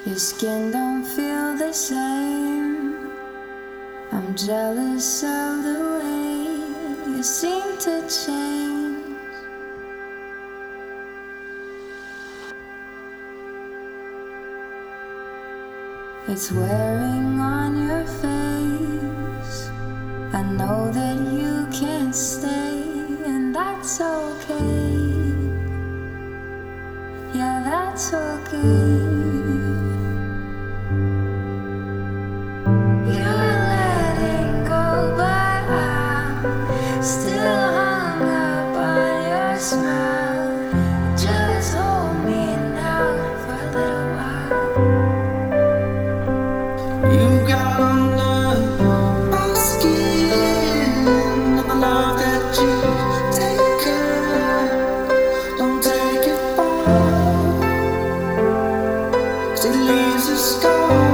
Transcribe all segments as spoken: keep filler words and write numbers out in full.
Your skin don't feel the same. I'm jealous of the way you seem to change. It's wearing on your face. I know that you can't stay, and that's okay. Yeah, that's okay. You're letting go, but I'm still hung up on your smile. Just hold me now for a little while. You got under my skin, and the love that you taken, don't take it far, 'cause it leaves a scar.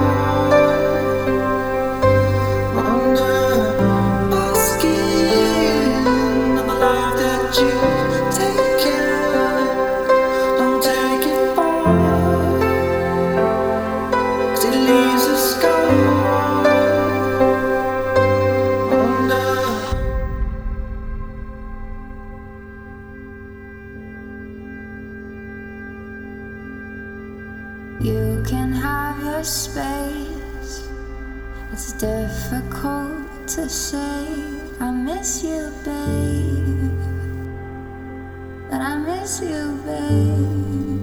You can have your space. It's difficult to say I miss you, babe. But I miss you, babe.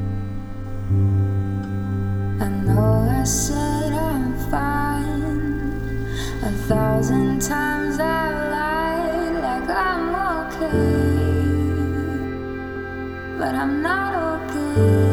I know I said I'm fine a thousand times. I've lied like I'm okay, but I'm not okay.